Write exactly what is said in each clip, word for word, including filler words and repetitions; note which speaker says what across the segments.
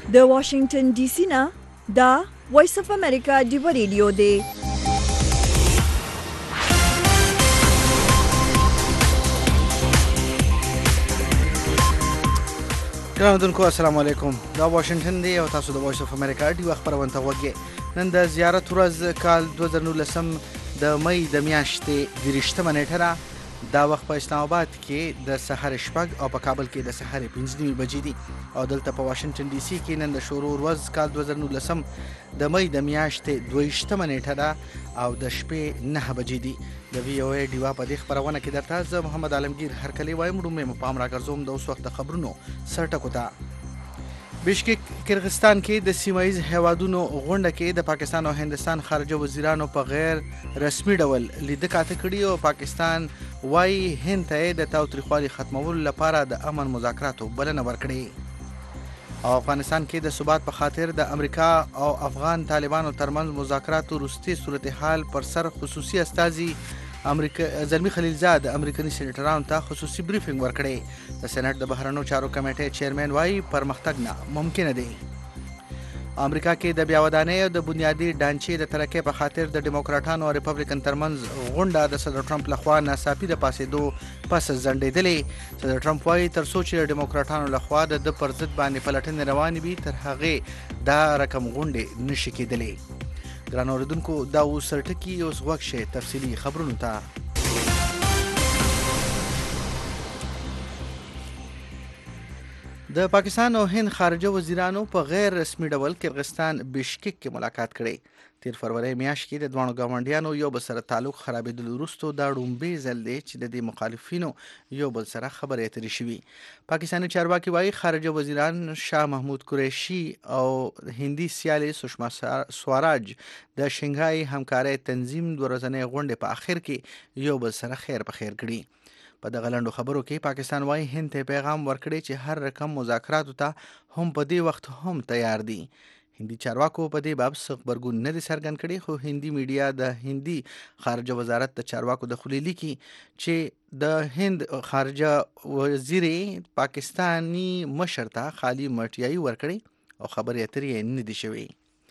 Speaker 1: د واشنگټن ډي سي نه دا وایس اف امریکا دی ریډیو دی.
Speaker 2: ګرانو السلام علیکم. دا واشنگټن دی او تاسو د وایس اف امریکا دی خبرونه ته وګورئ. نن د زیارت ورځ کال دوه زره نولسم د مې د میاشتې دېرشتمه نیټه ده. دا وخت په اسلام آباد کې د سحر شپږ او په کابل کې د سحر پنځه نیمې بجې دي او دلته په واشنگټن ډي سي کې نن د شروع ورځ کال دوه زره نولسم د مې د میاشتې دویشتمه نیټه ده او د شپې نهه بجې دي. د وی او ای ډیوا په دې خبرونه کې درته زه محمد عالمگیر هرکلی وایم. ورومې مو پام راګرځوم د اوس وخت د خبرونو سرټکو ته. بشکک کرغستان کې د سیمایي هیوادونو غونډه کې د پاکستان او هندستان خارجه وزیرانو په غیر رسمي ډول لیده کاته کړي او پاکستان وايي هند ته د تاوتریخوالي ختمولو لپاره د امن مذاکراتو بلنه ورکړي او افغانستان کې د ثبات په خاطر د امریکا او افغان طالبانو ترمنځ مذاکراتو وروستي صورتحال پر سر خصوصي استازي امریکا زلمی خلیلزاد امریکایي سېنیټرانو ته خصوصي بریفینګ ورکړی. د سېنات د بهرنیو چارو کمیټې چیرمن وايي پرمختګ نه ممکن دی. امریکا کې د بیاودانۍ او د بنیادي ډانچې د ترقۍ په خاطر د ډیموکراټانو او ریپبلیکن ترمنځ غونډه د صدر ټرمپ لخوا ناڅاپي د پاسېدو پس ځنډېدلې. صدر ټرمپ وايي تر څو چې ډیموکراټانو لخوا د ده پر ضد باندې پلټنې روانې وي تر هغې دا رقم غونډې نشي کېدلی. ګرانو اوریدونکو دا اوس سرټکي اوس غوږ شئ تفصیلي خبرونو ته. د پاکستان او هند خارجه وزیرانو په غیر رسمي ډول کرغستان بشکک کې ملاقات کړی. تیر فروری میاشت کې د دوانو ګاونډیانو یو بل سره تعلق خرابېدلو وروسته دا ډومبې ځل دی چې د دې مخالفینو یو بل سره خبرې اترې شوي. پاکستاني چارواکي وایي خارجه وزیران شاه محمود قریشي او هندي سیالي سشما سوراج د شنګهای همکارۍ تنظیم دوه ورځنۍ غونډې په اخر کې یو بل سره خیر په خیر کړي. په دغه لنډو خبرو کې پاکستان وايي هند ته پیغام ورکړي چې هر رقم مذاکراتو ته هم په دې وخت هم تیار دي. هندي چارواکو په دې باب څه غبرګون نه دي څرګند کړي خو هندي میډیا د هندي خارجه وزارت د چارواکو د خولې لیکي چې د هند خارجه وزیر پاکستانی مشر ته خالي مټیایي ورکړي او خبرې اترې نه دي شوي.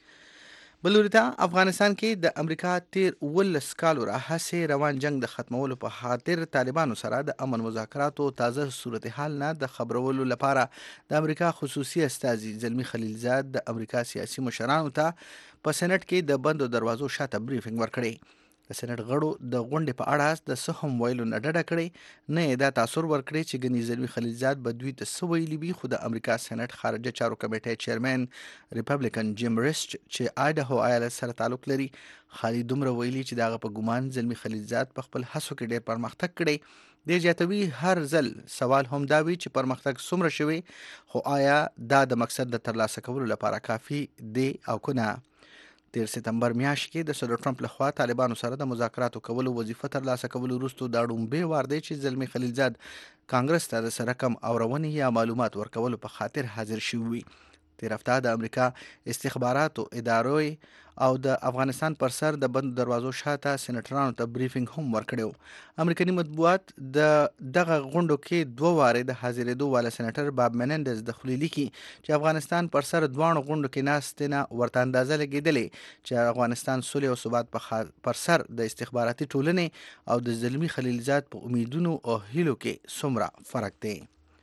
Speaker 2: بلورتا افغانستان کې د امریکا تیر ولس کالو راهسې روان جنگ د ختمولو په خاطر طالبانو سره د امن مذاکراتو تازه صورتحال نه د خبرولو لپاره د امریکا خصوصي استازي زلمی خلیلزاد د امریکا سیاسي مشرانو ته په سېنات کې د بندو دروازو شاته بریفینګ ورکړی. د سېنات غړو د غونډې په اړه د څه هم ویلو نه ډډه کړې نه دا تاثر ورکړي چې ګنې زلمی خلیلزاد به دوی ته څه ویلي وي خو د امریکا سېنات خارجه چارو کمیټې چیرمن ریپبلیکن جیم ریسټ چې آیډاهو ایالت سره تعلق لري خالي دومره ویلي چې دغه په ګمان زلمی خلیلزاد په خپل هڅو کې ډېر پرمختګ کړی. دې زیاتوي هر ځل سوال هم دا وي چې پرمختګ څومره شوی خو آیا دا د مقصد د ترلاسه کولو لپاره کافي دی او که نه. تیر سپتمبر میاشت کې د صدر ټرمپ لخوا طالبانو سره د مذاکراتو کولو وظیفه ترلاسه کولو وروسته دا ډومبې وار دی چې زلمی خلیلزاد کانګرس ته د سره رقم او روونې یا معلومات ورکولو په خاطر حاضر شوی وي. تیر هفته د امریکا استخباراتو ادارې او د افغانستان پر سر د بند دروازو شاته سېنیټرانو ته بریفینګ هم ورکړی. امریکایي مطبوعات د دغه غونډو کې دوه وارې د حاضرېدو والا سېنیټر باب منندز د خولې لیکي چې افغانستان پر سر دواړو غونډو کې ناستې نه ورته اندازه لګېدلې چې افغانستان سولې او ثبات پر سر د استخباراتي ټولنې او د زلمی خلیلزاد په امیدونو او هیلو کې څومره فرق دی.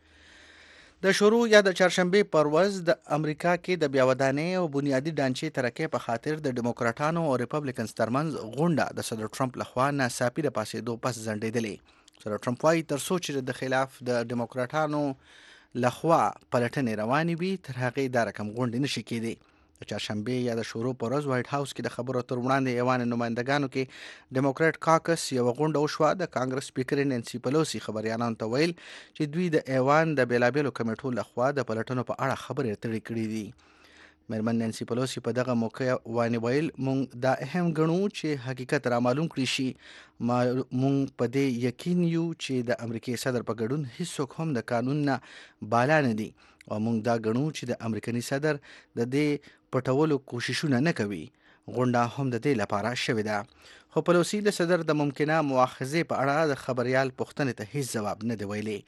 Speaker 2: د شروع یا د چهارشنبې پر ورځ د امریکا کې د بیاودانۍ او بنیادي ډانچې ترقۍ په خاطر د ډیموکراټانو او ریپبلیکنز ترمنځ غونډه د صدر ټرمپ لخوا ناڅاپي د پاسېدو پس ځنډېدلې. صدر ټرمپ وايي تر څو چې د خلاف د ډیموکراټانو لخوا پلټنې روانې وي تر هغې دا رقم غونډې نشي کېدی. د چهارشنبې یا د شروع پر ورځ وایټ هاوس کې د خبرو تر وړاندې ایوان نمایندګانو کې ډیموکراټ کاکس یوه غونډه وشوه. د کانګرس سپیکر نانسي پلوسی خبریالانو ته ویل چې دوی د ایوان د بیلابیلو کمیټو لخوا د پلټنو په اړه خبرې اترې کړې دي. مېرمن نانسي پلوسی په دغه موقع وانه ویل مونږ دا اهم ګڼو چې حقیقت را معلوم کړی شي. مونږ په دې یقین یو چې د امریکای صدر په ګډون هیڅوک هم د قانون نه بالا نه دي او مونږ دا ګڼو چې د امریکایي صدر د دې پټولو کوششونه نه کوي. غونډه هم د دې لپاره شوې ده خو پلوسی د صدر د ممکنه مؤاخذې په اړه د خبريال پوښتنې ته هیڅ ځواب نه دی ویلی.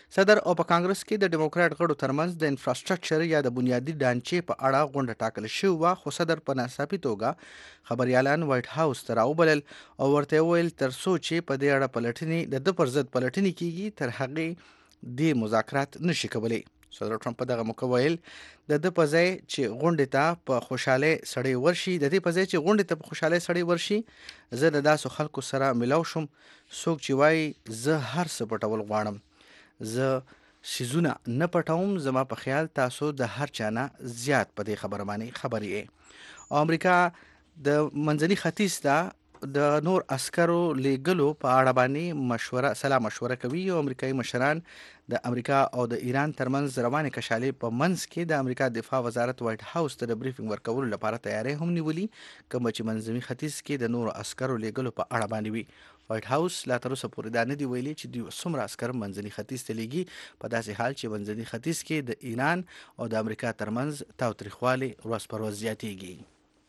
Speaker 2: صدر او په کانګرس کې د ډیموکراټ غړو ترمنځ د انفراستراکچر یا د بنیادی ډانچې په اړه غونډه ټاکل شوې وه، خو صدر په ناڅاپي توګه خبريالان وایټ هاوس ته راوبلل او ورته وویل تر څو چې په دې اړه پلټنې د ده پر ضد پلټنې کیږي تر هغې دې مذاکرات نشي کولی. صدر ټرمپ په دغه موقع ویل د ده په ځای چې غونډې ته په خوشحالۍ سړی ورشي د دې په ځای چې غونډې ته په خوشحالۍ سړی ورشي زه د داسو خلکو سره ملاو شم څوک چې وایي زه هر څه پټول غواړم، زه سیزونه نه پټوم، زما په خیال تاسو د هر چا نه زیات په دې خبره باندې خبرې یې. او امریکا د منځني ختیځ ته د نور عسکرو لیږلو په اړه باندې مشوره سلا مشوره کوي او امریکایي مشران د امریکا او د ایران ترمنځ روانې کشالې په منځ کې د امریکا دفاع وزارت وایټ هاوس ته د بریفینګ ورکولو لپاره تیاری هم نیولي، کوم چې منځني ختیځ کې د نورو عسکرو لیږلو په اړه باندې وي. وایټ هاوس لا تر اوسه پورې دا نه دی ویلي چې دوی څومره عسکر منځني ختیځ ته لیږي، په داسې حال چې منځني ختیځ کې د ایران او د امریکا ترمنځ تاوتریخوالی ورځ پر ورځ زیاتیږي.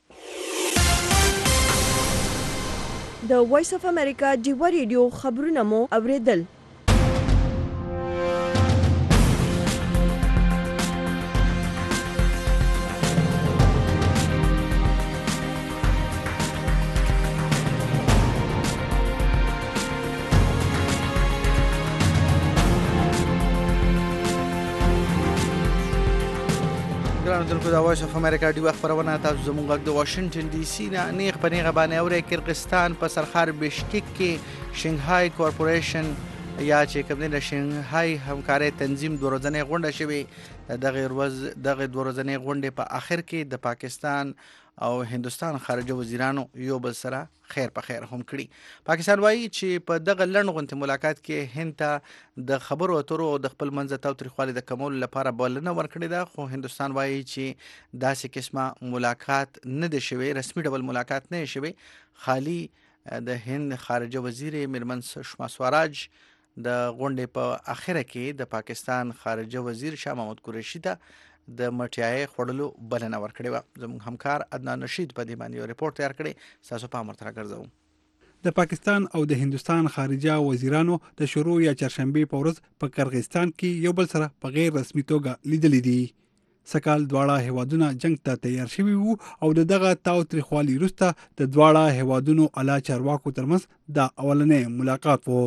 Speaker 1: د وایس اف امریکا ډیوا ریډیو خبرونه مو اوریدل.
Speaker 2: دونکو د وایس اف امریکا ډیوا خبرونه تاسو زموږ غږ د واشنگټن ډي سي نه نیغ په نیغه باندې اورئ. کرغستان په سرخار بشکک کې شنګهای کورپوریشن یا چې کوم د شنګهای همکارۍ تنظیم دوه ورځنۍ غونډه شوې. دغه ورځ دغه دوه ورځنۍ غونډې په آخر کې د پاکستان او هندوستان خارجه وزیرانو یو بل سره خیر په خیر هم کړي. پاکستان وایي چې په دغه لنډ غونډې ملاقات کې هند ته د خبرو اترو او د خپل منځ تاوتریخوالي د کمولو لپاره بلنه ورکړې ده، خو هندوستان وایي چې داسې قسمه ملاقات نه دی شوی، رسمي ډول ملاقات نه دی شوی. خالي د هند خارجه وزیر میرمن سشما سوراج د غونډې په اخره کې د پاکستان خارجه وزیر شاه محمود قریشي ته د مټیای خوړلو بلنه ورکړې وه. زموږ همکار عدنان رشید په دې باندې یو ریپورت تیار کړی، تاسو پام ورته راګرځوم.
Speaker 3: د پاکستان او د هندوستان خارجه وزیرانو د شروع یا چهارشنبه په ورځ په کرغستان کې یو بل سره په غیر رسمي توګه لیدلې دي. سکال دواړه هیوادونه جنگ ته تیار شوي وو او د دغه تاوتریخوالي وروسته د دواړه هیوادونو اعلی چارواکو ترمنځ دا اولنې ملاقات وو.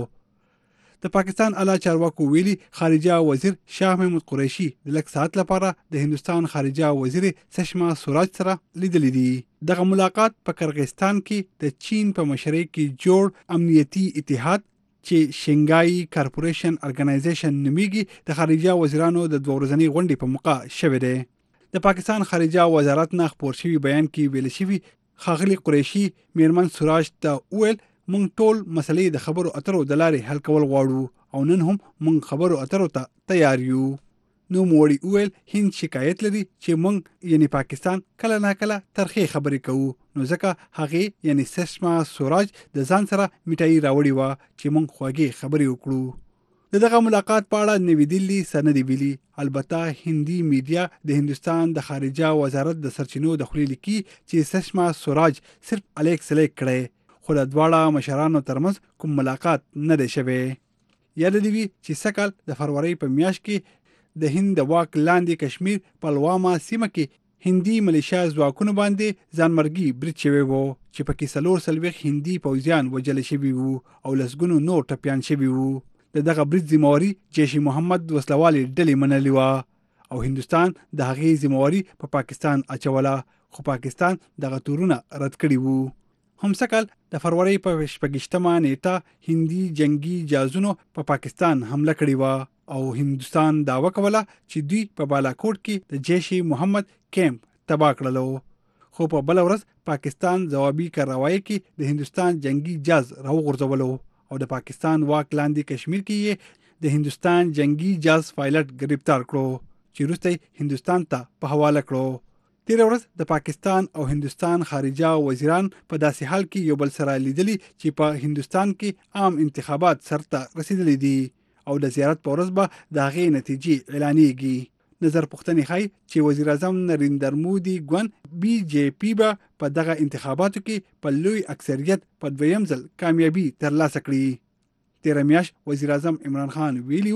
Speaker 3: د پاکستان اعلی چارواکو ویلي خارجه وزیر شاه محمود قریشي د لږ ساعت لپاره د هندوستان خارجه وزیر سشما سوراج سره لیدلې دي. دغه ملاقات په کرغستان کې د چین په مشرۍ کې جوړ امنیتي اتحاد چې شنګهای کارپوریشن ارګنایزیشن نومیږي د خارجه وزیرانو د دوه ورځنۍ غونډې په موقع شوې ده. د پاکستان خارجه وزارت نه خپور شوی بیان کې ویل شوی ښاغلي قریشي میرمن سوراج ته وویل مونږ ټول مسلې د خبرو اترو د لارې حل کول غواړو او نن هم مونږ خبرو اترو ته تیار یو. نو موړي وویل هند شکایت لري چې مونږ یعنی پاکستان کله نه کله ترخې خبرې کوو، نو ځکه هغې یعنی سشما سوراج د ځان سره میټایي راوړې وه چې مونږ خوږې خبرې وکړو. د دغه ملاقات په اړه نوی دلی سند ویلي، البته هندي میډیا د هندوستان د خارجه وزارت د سرچینو د خولې لیکي چې سشما سوراج صرف الیک سلیک کړی، خو د دواړه مشرانو ترمنځ کوم ملاقات نه دی شوی. یاد دی وي چې سکال د فروری په میاشت کې د هند د واک لاندې کشمیر پلواما سیمه کې هندي ملیشیا ځواکونو باندې ځانمرګي برید شوی وو چې پکې څلور څلوېښت هندي پوځیان وژل شوي وو او لسګونو نور ټپیان شوي وو. د دغه برید ذمہواري جیش محمد وسلوالې ډلې منلې وه او هندوستان د هغې ذمہواري په پاکستان اچوله، خو پاکستان دغه تورونه رد کړي وو. هم سکال د فروری په شپږشتمه نیټه هندي جنگي جهازونو په پاکستان حمله کړې وه او هندوستان دعوه کوله چې دوی په بالاکوټ کې د جیش محمد کیمپ تباه کړلو، خو په بل ورځ پاکستان ځوابي کاروایی کې د هندوستان جنگي جهاز راوغورځولو او د پاکستان واک لاندې کشمیر کې د هندوستان جنگي جهاز پایلټ گرفتار کړو چې وروسته هندوستان ته په حواله کړو. تیر ورځ د پاکستان او هندوستان خارجه وزیران په داسې حال کې یو بل سره لیدلي چې په هندوستان کې عام انتخابات سرته رسیدلي دي او د زیارت په ورځ به د هغې نتیجې اعلانېږي. نظر پوښتنې ښایي چې وزیر اعظم نریندر مودي ګوند بی جے پی به په دغه انتخاباتو کې په لوی اکثریت په دویم ځل کامیابي ترلاسه کړي. تیره میاشت وزیر اعظم عمران خان ویلي و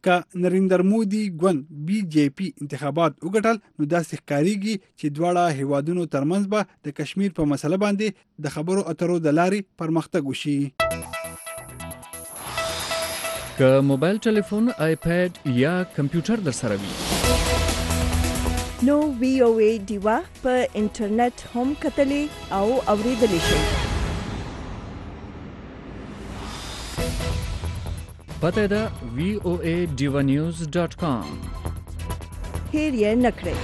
Speaker 3: که نریندر مودي ګوند بي جے پي انتخابات وګټل نو داسې ښکاریږي چې دواړه هیوادونو ترمنځ به د کشمیر په مسله باندې د خبرو اترو د لارې پرمختګ وشي.
Speaker 4: که موبایل ټلیفون، آیپیډ یا کمپیوټر در سره وي
Speaker 1: نو وی او ای ډیوا په انټرنیټ هم کتلې او اوریدلې شئ.
Speaker 4: پته ده وی او ای ډیوا نیوز ډاٹ کام.
Speaker 1: هیر یې نکړئ.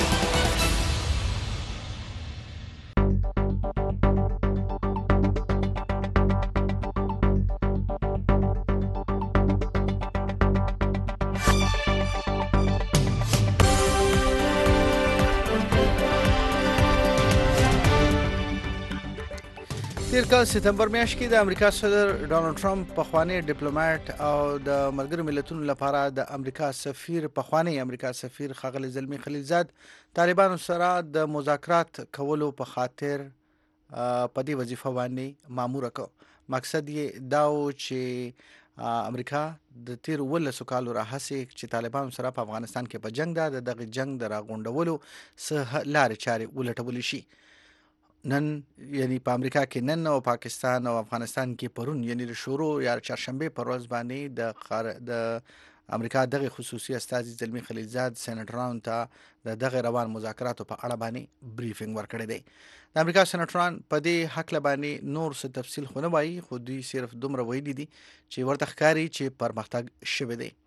Speaker 2: تیر کال سپتمبر میاشت کې د امریکا صدر ډانلډ ټرمپ پخوانی ډیپلوماټ او د ملګرو ملتونو لپاره د امریکا سفیر پخوانی امریکا سفیر ښاغلی زلمی خلیلزاد طالبانو سره د مذاکرات کولو په خاطر په دې وظیفه باندې مامور کړ. مقصد یې دا و چې امریکا د تیر ولسو کالو راهیسې چې طالبانو سره په افغانستان کې په جنگ ده د دغه جنگ د راغونډولو څه لارې چارې ولټول شي. نن یعنی په امریکا کې نن او پاکستان او افغانستان کې پرون یعنی د شروع یا چهارشنبه پر ورځ باندې د خار... د امریکا دغه خصوصي استازي زلمی خلیلزاد سېنیټرانو ته د دغه روان مذاکراتو په اړه باندې بریفینګ ورکړی دی. د امریکا سېنیټران په دې حق باندې نور څه تفصیل خو نه وایي، خو دوی صرف دومره ویلي دي چې ورته ښکاري چې پرمختګ شوی دی.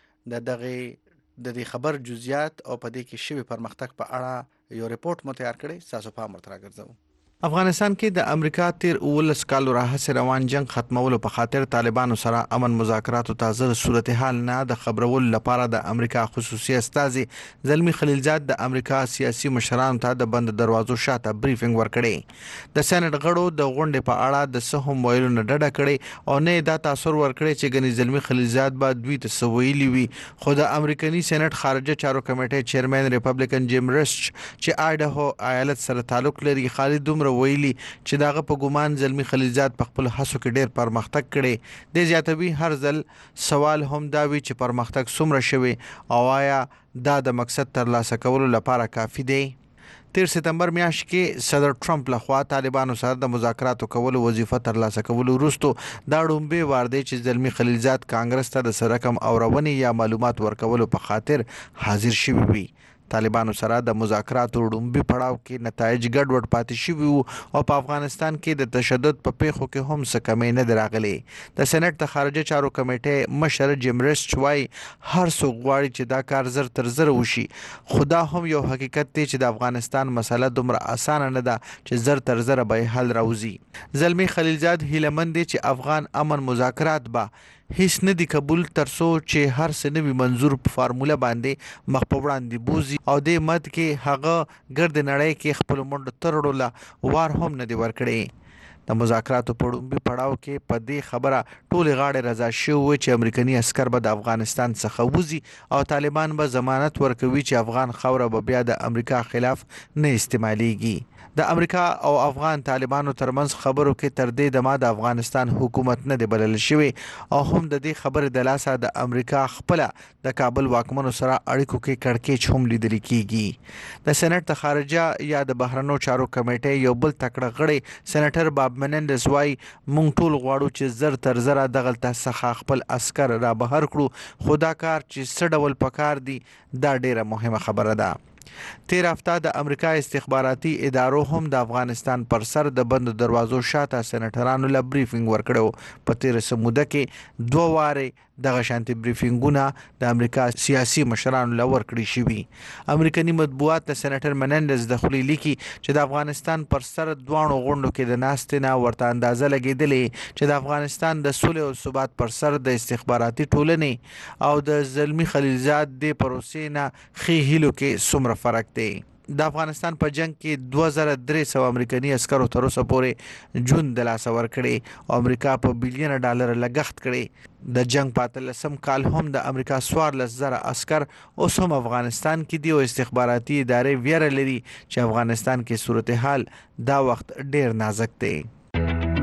Speaker 2: د دغه د دې خبر جزئیات او په دې کې شوی پرمختګ په اړه یو ریپورت مو تیار کړی، تاسو په امر تر راګرځو. افغانستان کې د امریکا تیر اولس کالو راهیسې روان جنگ ختمولو په خاطر طالبانو سره امن مذاکراتو تازه صورتحال نه د خبرولو لپاره د امریکا خصوصي استازي زلمی خلیلزاد د امریکا سیاسي مشرانو ته د بند دروازو شاته بریفینګ ورکړی. د سېنات غړو د غونډې په اړه د څه هم ویلو نه ډډه کړې او نه دا تاثر ورکړی چې ګنې زلمی خلیلزاد به دوی ته څه ویلي وي. خو د امریکایي سېنات خارجه چارو کمیټې چیرمن ریپبلیکن جیم ریسچ چې آیډاهو ایالت سره تعلق لري خالد دومره ویلي چې داغه په ګومان زلمی خلیلزاد په خپل هڅو کې ډېر پرمختګ کړي. د زیاتوي هر ځل سوال هم دا وی چې پرمختګ څومره شوی او آیا دا د مقصد ترلاسه کولو لپاره کافي دی. تیر سپتمبر میاشت کې صدر ټرمپ لخوا طالبانو سره د مذاکراتو کولو وظیفه ترلاسه کولو وروسته دا ډومبه وار دی چې زلمی خلیلزاد کانګرس ته د رقم او رونی یا معلومات ورکولو په خاطر حاضر شوی وي. طالبانو سره د مذاکراتو ډومبي پړاو کې نتایج ګډوډ پاتې شوي وو او په افغانستان کې د تشدد په پیښو کې هم څه کمی نه دی راغلی. د سېنات د خارجه چارو کمیټې مشر جیم ریسچ وایي هر څوک غواړي چې دا کار زر تر زر وشي، خو دا هم یو حقیقت دی چې د افغانستان مسله دومره اسانه نه ده چې زر تر زر به حل راوځي. زلمی خلیلزاد هیلهمند دی چې افغان امن مذاکرات به هیڅ نه دی قبول ترڅو چې هر څه نوي منظور په فارموله باندې مخ په وړاندې بوزي او د مد کې هغه ګرد نړۍ کې خپل منډ ترړو وار هم نه دی ورکړي. د مذاکراتو په ډومبي پړاو کې په دې خبره ټولې غاړې رضا شوي چې امریکایي عسکر به د افغانستان څخه وځي او طالبان به ضمانت ورکوي چې افغان خاوره به بیا د امریکا خلاف نه استعمالېږي. د امریکا او افغان طالبانو ترمنځ خبرو کې تر دې دمه د افغانستان حکومت نه دی بلل شوی او هم د دې خبرې د لاسه د امریکا خپل د کابل واکمنو سره اړیکو کې کړکېچ هم لیدل کیږي. د سېنات د خارجه یا د بهرنیو چارو کمیټې یو بل تکړه غړی سېنیټر باب منندز وایي مونږ ټول غواړو چې زر تر زر دغلته څخه خپل عسكر را بهر کړو، خو دا کار چې څه ډول پکار دی دا ډیره مهمه خبره ده. تیر هفته د امریکا استخباراتي ادارو هم د افغانستان پر سر د بند دروازو شاته سېنیټرانو له بریفینګ ورکړو. په تیر سموده کې دوه واره دغه شانتي بریفینګونه د امریکا سیاسي مشرانو له ورکړي شوي. امریکایي مطبوعات د سېنیټر منندز د خولي لیکي چې د افغانستان پر سر دوانو غونډو کې د ناستې نه ورته اندازه لګېدلې چې د افغانستان د سولې او ثبات پر سر د استخباراتي ټولنې او د زلمی خلیلزاد د پروسې نه ښې هیلو کې څومره فرق دی. د افغانستان په جنگ کې دوه زره درې سوه امریکایي عسکرو تر اوسه پورې ژوند د لاسه ورکړي او امریکا په بلیونه ډالر لګښت کړي. د جنگ په اتلسم کال هم د امریکا څوارلس زره عسکر اوس هم افغانستان کې دي او استخباراتي ادارې ویره لري چې افغانستان کې صورتحال دا وخت ډیر نازک دی.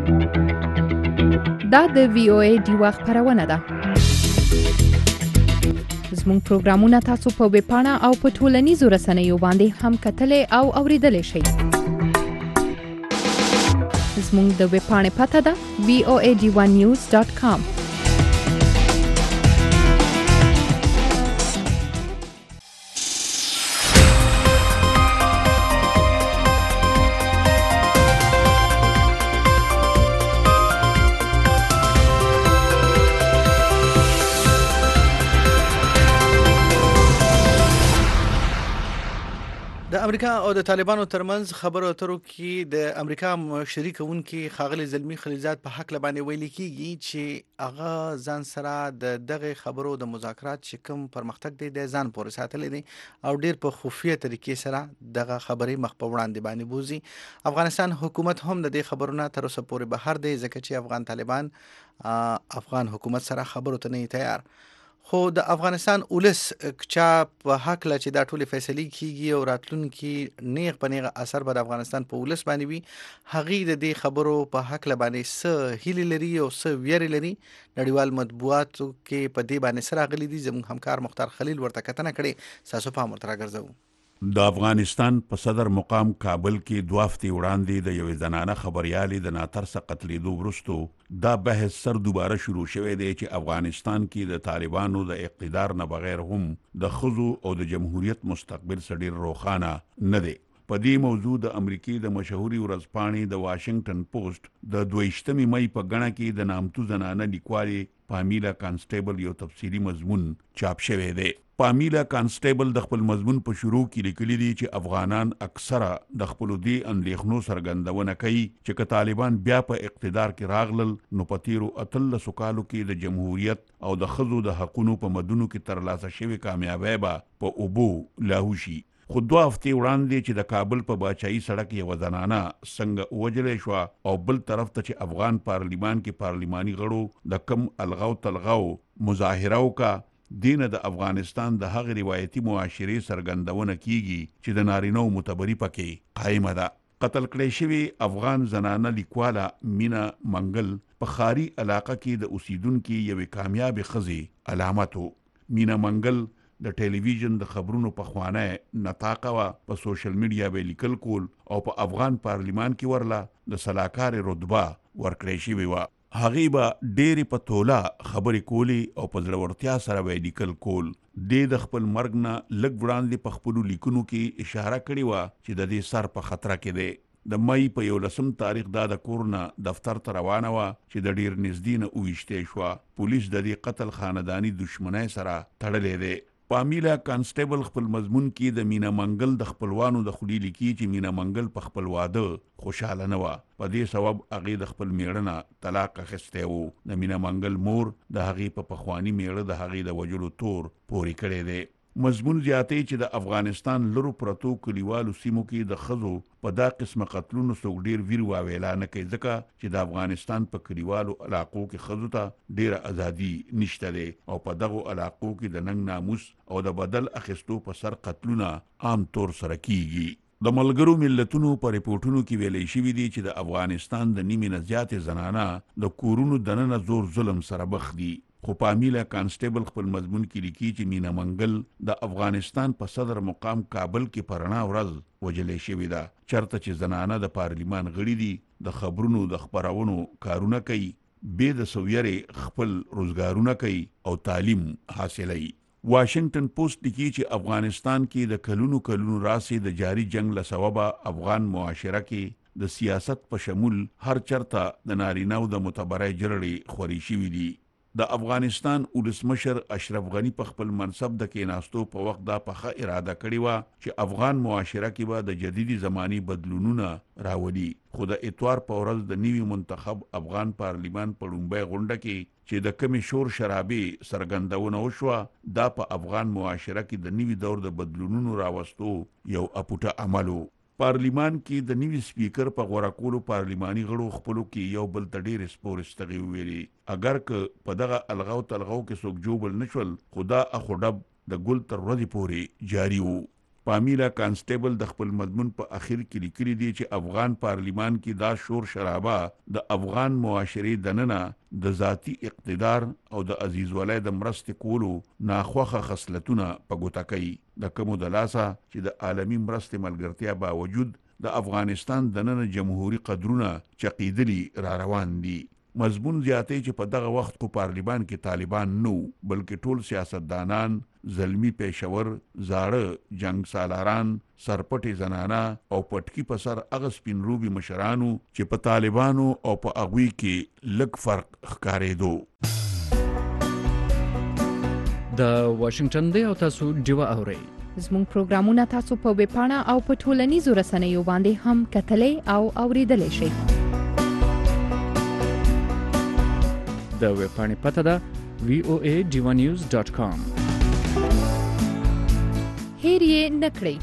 Speaker 5: دا د وی او ای ډیوا خبرونه ده. زموږ پروګرامونه تاسو په ویب پاڼه او په ټولنیزو رسنیو باندې هم کتلای او اوریدلای شئ. زموږ د ویب پاڼې پته ده وی او ای ډي ون نیوز ډاټ کام.
Speaker 2: د امریکا او د طالبانو ترمنځ خبرو اترو کې د امریکا مشري کوونکي ښاغلي زلمي خلیلزاد په حق لبانې ویل کیږي چې هغه ځان سره د دغه خبرو د مذاکرات چې کوم پرمختګ دی د ځان پورې ساتلی دی او ډیر په خفیه طریقې سره دغه خبرې مخ په وړاندې باندې بوزي. افغانستان حکومت هم د دې خبرونه تر اوسه پورې بهر دی ځکه چې افغان طالبان افغان حکومت سره خبرو ته نه تیار. خو د افغانستان ولس چا په حق لا چې دا ټولې فیصلې کیږي او راتلونکي نیغ په نیغه اثر به د افغانستان په ولس باندې وي، هغې د دې خبرو په حق لا باندې څه هیلې لري او څه ویرې لري. نړیوال مطبوعاتو کې په دې باندې څه راغلي دي، زموږ همکار مختار خلیل ورته کتنه کړې. ستاسو پام ورته راګرځوو.
Speaker 6: د افغانستان په صدر مقام کابل کې دوه هفتې وړاندې د یوې زنانه خبریالې د ناترسه قتلېدو وروستو دا بحث سر دوباره شروع شوی دی چې افغانستان کې د طالبانو د اقتدار نه بغیر هم د ښځو او د جمهوریت مستقبل څه ډېر روښانه نه دی. په دې موضوع د امریکې د مشهوري ورځپاڼې د واشنگټن پوسټ د دویشتمې مۍ په ګڼه کې د نامتو زنانه لیکوالې پامیلا کانسټیبل یو تفصیلي مضمون چاپ شوی دی. پامیلا کانسټیبل د خپل مضمون په شروع کې لیکلي دي چې افغانان اکثره د خپلو دې اندېښنو څرګندونه کوي چې که طالبان بیا په اقتدار کې راغلل نو په تیرو اتلسو کالو کې د جمهوریت او د ښځو د حقونو په مدونو کې ترلاسه شوې کامیابۍ به په اوبو لاهو شي. خو دوه هفتې وړاندې چې د کابل په باچایي سړک یوه زنانه څنګه ووجلی شوه او بل طرف ته چې افغان پارلیمان کې پارلیماني غړو د کم الغاو تلغاو مظاهره وکړه، دینه د افغانستان د هغې روایتي معاشرې څرګندونه کیږي چې د نارینهو متبري پکې قایمه ده. قتل کړی شوي افغان زنانه لیکواله مینا منګل په ښاري علاقه کې د اوسیدونکي یوې کامیابې ښځې علامت و. مینا منګل د ټلویزیون د خبرونو پخوانی نطاقه وه، په سوشل میډیا به لیکل کول او په افغان پارلیمان کې ورله د سلاکارې رتبه ورکړی شوې وه. هغې به ډېرې په توله خبرې کولې او په زړورتیا سره به لیکل کول. دې د خپل مرګ نه لږ وړاندې په خپلو لیکنو کې اشاره کړې وه چې د دې سر په خطره کې دی. د مۍ په یولسم تاریخ دا د کور نه دفتر ته روانه وه چې د ډېر نږدې نه وویشتې شوه. پولیس د دې قتل خانداني دشمنۍ سره تړلی دی. پامیلا کانسټیبل خپل مضمون کې د مینا منګل د خپلوانو د خولې لیکي چې مینا منګل په خپل واده خوشحاله نه وه. په دې سبب هغې د خپل میړه نه طلاق اخیستی و. د مینا منګل مور د هغې په پخواني میړه د هغې د وژلو تور پورې کړی دی. مضمون زیاتوي چې د افغانستان لرو پرتو کلیوالو سیمو کې د ښځو په دا قسمه قتلونو څوک ډېر ویر واویلا نه کوي، ځکه چې د افغانستان په کلیوالو علاقو کې ښځو ته ډېره ازادي نشته دی او په دغو علاقو کې د ننګ ناموس او د بدل اخیستو په سر قتلونه عام طور سره کیږي. د ملګرو ملتونو په ریپورټونو کې ویلی شوي دي چې د افغانستان د نیمې نه زیاتې زنانه د کورونو دننه زور ظلم سره مخ دي. خو پامیلا کانسټیبل خپل مضمون کې لیکي چې مینا منګل د افغانستان په صدر مقام کابل کې په رڼا ورځ وژلې شوې ده، چرته چې زنانه د پارلیمان غړي دي، د خبرونو د خپرونو کارونه کوي، بې د سویرې خپل روزګارونه کوي او تعلیم حاصلوي. واشنگټن پوسټ لیکي چې افغانستان کې د کلونو کلونو راسې د جاري جنگ له سببه افغان معاشره کې د سیاست په شمول هر چرته د نارینهو د متبرۍ جرړې خورې شوي دي. د افغانستان ولسمشر اشرف غني په خپل منصب د کېناستو په وخت دا پخه اراده کړې وه چې افغان معاشره کې به د جدیدي زماني بدلونونه راولي. خو د اتوار په ورځ د نوي منتخب افغان پارلیمان په لومړۍ غونډه کې چې د کمې شور شرابې څرګندونه وشوه، دا په افغان معاشره کې د نوي دور د بدلونونو راوستو یو اپوټه عمل و. پارلیمان کې د نوي سپیکر په غوره کولو پارلیماني غړو خپلو کې یو بل ته ډېرې سپورستغې وویلې. اگر که په دغه الغاو تلغاو کې څوک جوبل نه شول، خو دا اخو ډب د ګل تر ورځې پورې جاري و. پامیلا کانسټیبل د خپل مضمون په اخر کې لیکلي دي چې افغان پارلیمان کې دا شور شرابه د افغان معاشري دننه د ذاتی اقتدار او د عزیز ولای د مرستې کولو ناخوخه خصلتونه په ګوته کوي د کومو د لاسه چې د عالمي مرستې ملګرتیا باوجود د افغانستان دننه جمهوریت قدرونه چقیدلی را روان دي. مضمون زیاتې چې په دغه وخت کو پارلیمان کې طالبان نو بلکې ټول سیاستدانان، زلمی پیشور، زاړه جنگ سالاران، سرپټي زنانا او پټکی په سر هغه سپینروبي مشرانو چې په طالبانو او په اغوی کې لږ فرق ښکارېدو.
Speaker 4: د واشنگټن دی او تاسو ډیوه اورئ.
Speaker 5: زموږ پروګرامونه تاسو په ویب پاڼه او په ټولنیزو رسنیو باندې هم کتلی او اوریدلی شئ.
Speaker 4: د ویب پاڼې پته ده وی او ای ډیوا نیوز ډاټ کام.
Speaker 5: هیر یې نه کړئ.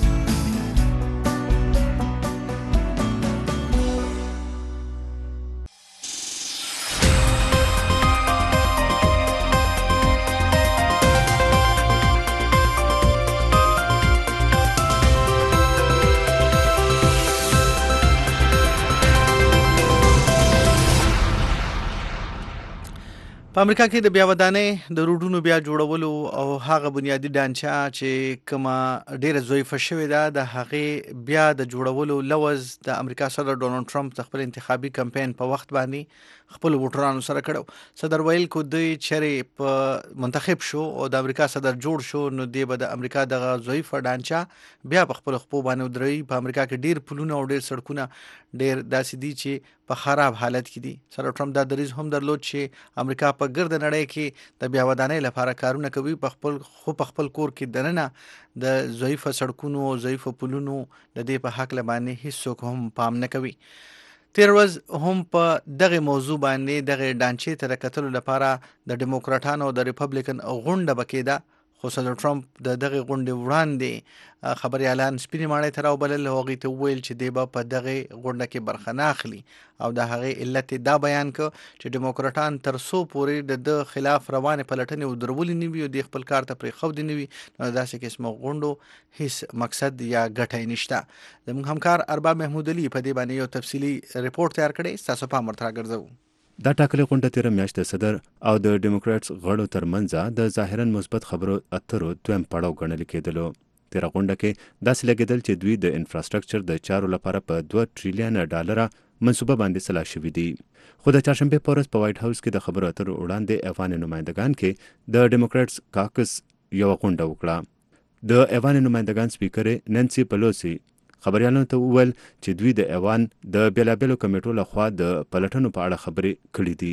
Speaker 2: په امریکا کې د بیا ودانۍ د روډونو بیا جوړولو او هغه بنیادی ډانچه چې کومه ډیره ضعیفه شوې ده د هغې بیا د جوړولو لوز د امریکا صدر ډونالد ټرمپ د خپل انتخابي کمپاین په وخت باندې خپل ووټرانو سره کړو. صدر ویل کو دوی چیرې په منتخب شو او د امریکا صدر جوړ شو نو دی به د امریکا دغه ضعیفه ډانچه بیا په خپل خپو باندې ودروي. په امریکا کې ډیر پلونه او ډیر سړکونه ډیر داسې دي چې په خراب حالت کې دي. صدر ټرمپ دا دریځ هم درلود چې امریکا په ګرد نړۍ کې د بیا ودانۍ لپاره کارونه کوي، په خپل خو په خپل کور کې دننه د ضعیفه سړکونو او ضعیفه پلونو د دې په حق لبانې هیڅوک هم پام نه کوي. تیر ورځ هم په دغه موضوع باندې دغه ډانچې ته د کتلو لپاره د ډیموکراټانو او د ریپبلیکن غونډه بکیده، خو صدر ټرمپ د دغه غونډې وړاندې خبريالان سپینې ماڼۍ ته راوبلل. هغوی ته وویل چې دی به په دغه غونډه کې برخه نه اخلي او د هغې علت دا بیان کړ چې ډیموکراټان تر څو پورې د ده خلاف روانې پلټنې ودرولې نه وي او د خپل کار ته پرېښودې نه وي نو داسې قسمه غونډو هیڅ مقصد یا ګټه یې نشته. زموږ همکار ارباب محمود علي په دې باندې یو تفصیلي ریپورټ تیار کړی، ستاسو پام ورته راګرځوو.
Speaker 7: دا ټاکلې غونډه تیره میاشت د صدر او د ډیموکراټس غړو ترمنځ د ظاهرا مثبت خبرو اترو دویم پړاو ګڼل کېدلو. تیره غونډه کې داسې لګېدل چې دوی د انفراستراکچر د چارو لپاره په دوه ټریلیونه ډالره منصوبه باندې سلا شوي دي. خو د چهارشنبې په ورځ په وایټ هاوس کې د خبرو اترو وړاندې ایوان نمایندګان کې د ډیموکراټس کاکس یوه غونډه وکړه. د ایوان نمایندګان سپیکر نانسي پلوسی خبريالانو ته وویل چې دوی د ایوان د بیلابیلو کمیټو لخوا د پلټنو په اړه خبرې کړې دي.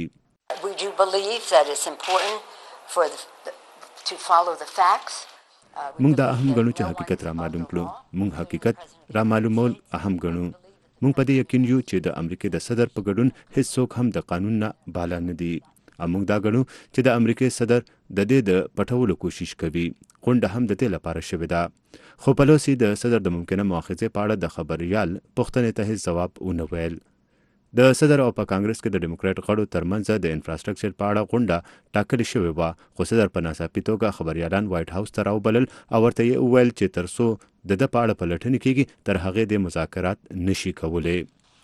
Speaker 7: موږ دا اهم ګڼو چې حقیقت را معلوم کړو. موږ حقیقت را معلومول اهم ګڼو. موږ په دې یقین یو چې د امریکې د صدر په ګډون هیڅوک هم د قانون نه بالا نه دي. موږ دا ګڼو چې د امریکې صدر د دې د پټولو کوشش کوي. غونډه هم د دې لپاره شوې ده. خو پلوسی د صدر د ممکنه مؤاخذې په اړه د خبريال پوښتنې ته هیڅ ځواب ونه ویل. د صدر او په کانګرس کې د ډیموکراټ غړو ترمنځ د انفراستراکچر په اړه غونډه ټاکلې شوې وه، خو صدر په ناڅاپي توګه خبريالان وایټ هاوس ته راوبلل او ورته یې وویل چې تر څو د ده په اړه پلټنې کېږي تر هغې د مذاکرات نشي کولی.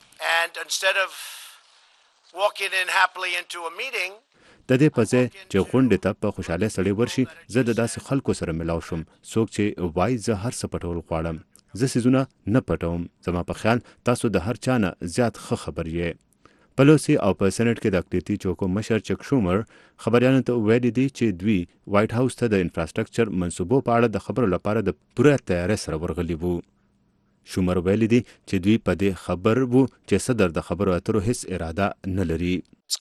Speaker 7: د دې په ځای چې غونډې ته په خوشحالۍ سړی ورشي، زه د داسې خلکو سره ملاو شوم څوک چې وایي زه هر څه پټول غواړم. زه څیزونه نه پټوم. زما په خیال تاسو د هر چا نه زیات ښه خبر یې. پلوسی او په سېنټ کې د اقلیتي چوکو مشر چک شومر خبريالانو ته ویلي دي چې دوی وایټ هاوس ته د انفراستراکچر منصوبو په اړه د خبرو لپاره د پوره تیارۍ سره ورغلي وو. شومر ویلي دي چې دوی په دې خبر وو چې صدر د خبرو اترو هیڅ اراده نه لري.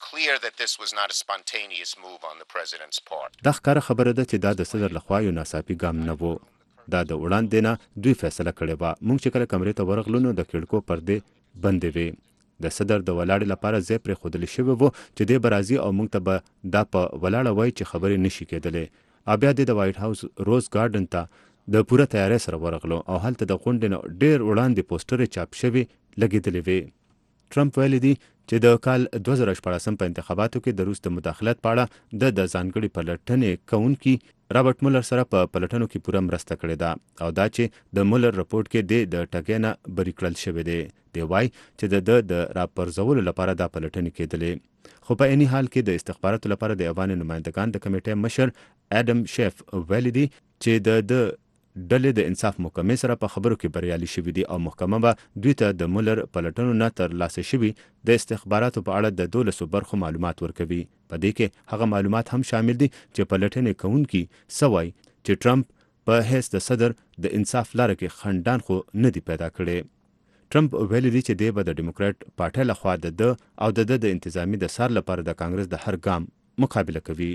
Speaker 7: دا ښکاره خبره ده چې دا د صدر لخوا یو ناڅاپي ګام نه وو. دا د وړاندې نه دوی فیصله کړې وه. موږ چې کله کمرې ته ورغلو نو د کړکو پردې بندې وې. د صدر د ولاړې لپاره ځای پرېښودلی شوی وو چې دی به راځي او موږ ته به دا په ولاړه وایي چې خبرې نشي کېدلی. او بیا دی د وایټ هاوس روز ګارډن ته د پوره تیارۍ سره ورغلو او هلته د غونډې نه ډېر وړاندې پوسټرې چاپ شوي لګېدلې وې. ټرمپ ویلي دي چې د کال دوه زره شپاړسم په انتخاباتو کې د روس د مداخلت په اړه د د ځانګړي پلټنې کوونکي رابرټ مولر سره په پلټنو کې پوره مرسته کړې ده او دا چې د مولر رپورټ کې د ټاګې نه بری کړل شوی دی دی وایي چې د د راپرځولو لپاره دا پلټنې کېدلې خو په اني حال کې د استخباراتو لپاره د افغان نمائندگان د کمیټې مشر اډم شیف ویلي دي چې د د ډلې د انصاف محکمې سره په خبرو کې بریالي شوي دي او محکمه به دوی ته د مولر پلټنو نه ترلاسه شوي د استخباراتو په اړه د دولسو برخو معلومات ورکوي. په دې کې هغه معلومات هم شامل دي چې پلټنې کوونکي څه وایي چې ټرمپ په حیث د صدر د انصاف لاره کې خنډان خو نه دي پیدا کړي. ټرمپ ویلي دي چې دی به د ډیموکراټ پارټۍ لخوا د ده او د ده د انتظامی د سار لپاره د کانګرس د هر ګام مقابله کوي.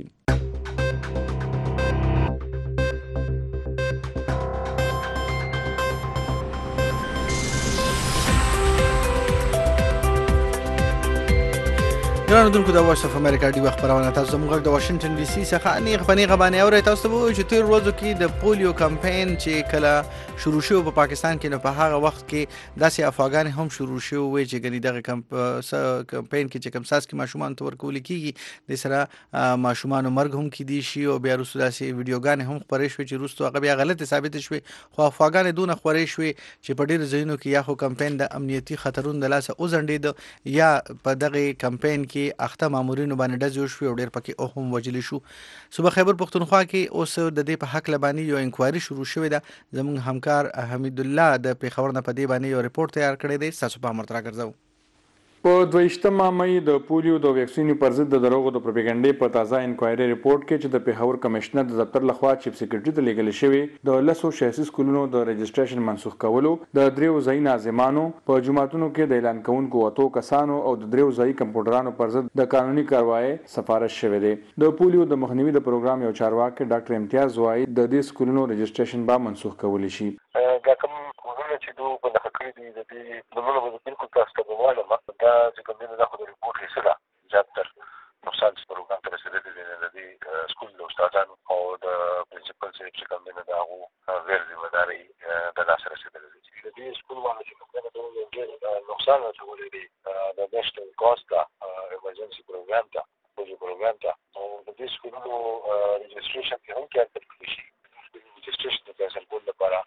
Speaker 2: ګرانو دونکو د وایس اف امریکا ډیوه خبرونه تاسو زموږ د واشنگټن ډي سي څخه نیغ په نیغه باندې اورئ. تاسو ته وایو چې تیر ورځو کې د پولیو کمپاین چې کله شروع شو په پاکستان کې، نو په هغه وخت کې داسې افواګانې هم شروع شوې وې چې ګنې دغه کمپاین کې چې کوم څاڅکي ماشومانو ته ورکول کېږي د سره ماشومانو مرګ هم کیدی شي او بیا وروسته داسې ویډیوګانې هم خپرې شوې چې وروسته هغه بیا غلطې ثابتې شوې. خو افواګانې دونه خپرې شوې چې په ډېرو ځایونو کې یا خو کمپاین د امنیتي خطرونو د لاسه وځنډېده یا په دغه کمپاین کې اخته مامورینو باندې ډز جوړ شو او ډېر پکې او هم وجلی شو. صوبه خیبر پختونخوا کې اوس د دې په حق لبانی یو انکوایري شروع شوې ده. زموږ همکار حمید الله د پیښور نه په دې باندې یو ریپورت تیار کړی دی. تاسو په امر ترا ګرځو.
Speaker 8: په دویشتمه مې د پولیو د ویکسینو پر ضد د دروغو د پروپاګاندا په تازه انکوایري ریپورت کې چې د پیښور کمشنر د دفتر لخوا چیف سیکریټري ته لیږل شوی د لسو شخصي سکولونو د رجسټریشن منسوخ کولو، د دریو ځای ناظمانو په جماعتونو کې د اعلان کوونکو وتو کسانو او د دریو ځای کمپیوټرانو پر ضد د قانوني کاروایی سفارش شوی دی. د پولیو د مخنیوي د پروګرام یو چارواکي ډاکټر امتیاز وایي د دې سکولونو رجسټریشن به منسوخ کولی شي.
Speaker 9: دا کوم کورونه چې دوی په دغه کړی دي د دې د نومونو په بالکل تاسو ته ووایم دا چې کوم دي د ریپورت حصہ ده زیاتر نقصان پروګرام ته رسیدلی دی د دې سکول د استادانو او د پرنسپل چې کوم دي دا هغه غیر ذمہداري د لاس رسیدلی دي. د دې سکول باندې چې کوم دي نقصان راځولې دي د نېشنل کاست ایمرجنسي پروګرام ته پولیو پروګرام ته او د دې سکولونو رجسټریشن کې هم کې اړتیا شي رجسټریشن د فیصل کول لپاره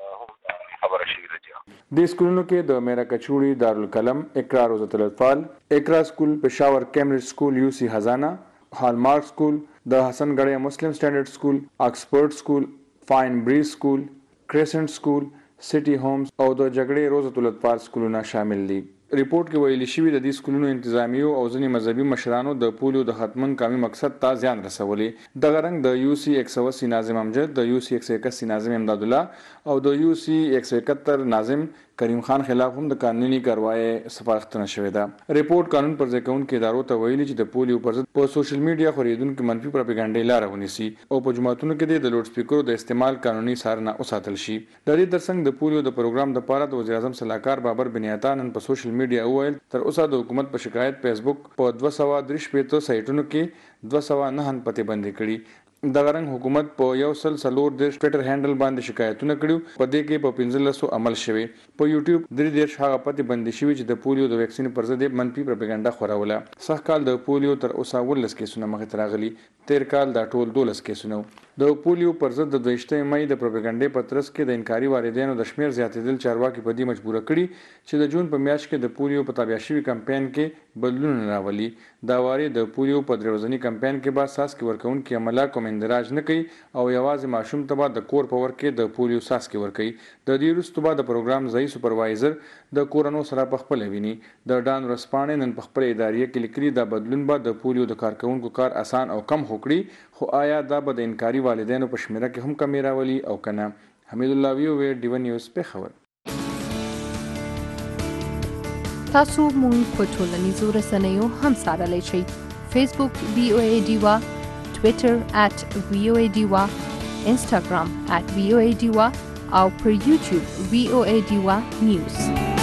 Speaker 9: خبره شي.
Speaker 8: د سکولونو کې د میرا کچوړي دارالقلم، اقرا روزة الاطفال، اقرا سکول، پېښور کیمبرج سکول، یو سی خزانه، هالمارک سکول، د حسن ګړی مسلم سټانډرډ سکول، آکسفورد سکول، فاین بریز سکول، کریسنټ سکول، سټي هومز او د جګړې روزة الاطفال سکولونه شامل دي. ریپورت کې ویلي شوی د دې سکولونو انتظامیو او ځینې مذهبي مشرانو د پولیو د ختمن کامي مقصد ته زیان رسولې. دغه رنګ د یو سی ایک سو اسی ناظم امجد، د یو سی ایک سو اکاسی ناظم امداد الله او د یو سی ایک سو اکہتر ناظم کریم خان خلاف هم د قانوني کاروایی سپارښتنه شوې ده. ریپورت قانون پر ځای کوونکو ادارو ته ویلي چې د پولیو پر ضد په سوشل میډیا خورېدونکو منفي پروپاګاندا لاره ونیسي او په جماعتونو کې د لوډ سپیکرو د استعمال قانوني څارنه وساتل شي. د دې ترڅنګ د پولیو د پروګرام لپاره د وزیر اعظم صلاحکار بابر بن عطا نن په سوشل میډیا وویل تر اوسه د حکومت په شکایت فیسبوک په دوه سوه درې شپېته سایټونو کې دوه سوه نهه پته بندي کړي. دغه رنګ حکومت په یو سل څلور دېرش ټویټر هینډل باندې شکایتونه کړي. په دې کې په پنځلسو عمل شوی. په یوټیوب درې دېرش هغه پته بندي شوي چې د پولیو د ویکسین پر ضد منفي پروپاګاندا خوروله. سږ کال د پولیو تر اوسه ولس کیسونه مخې ته راغلي. تیر کال دا ټول دولس کیسونه. د پولیو پر ضد د دویشتمې مې د پروپاګاندا په ترڅ کې د انکاري والدینو د شمیر زیاتېدل چارواکي په دې مجبور کړي چې د جون په میاشت کې د پولیو په تابع شوي کمپاین کې بدلون راولي. دا واري د پولیو په دروازنی کمپاین کې با ساس کې ورکوونکي عمله کوم اندراج نه کوي او یوازې ماشوم ته به د کور په ور کې د پولیو ساس کې ورکوي. د دې وروسته به د پروګرام ځای سپروایزر د کورونو سره په خپل ویني. د ډان رسپانې نن په خپل ادارې کې لیکلي دا بدلون به د پولیو د کارکونکو کار اسان او کم وکړي. خو آیا دا به د انکاري والدینو په شمیره کې هم کمی راولي او کنه؟ حمید الله وی او ډیو نیوز پیښور.
Speaker 5: تاسو مونږ په ټولنیزو رسنیو هم سارلی شئ. فیسبوک وی او ای ډیوا، ټویټر ات وی او ای ډیوا، انسټاګرام ات وی او ای ډیوا او پر یوټیوب وی او ای ډیوا نیوز.